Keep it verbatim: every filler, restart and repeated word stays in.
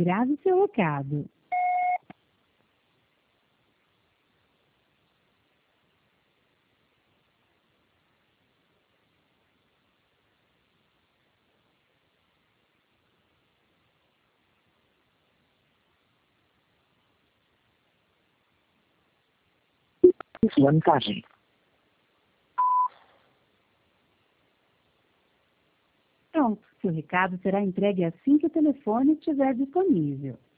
grave seu recado. Sua mensagem. Pronto, seu recado será entregue assim que o telefone estiver disponível.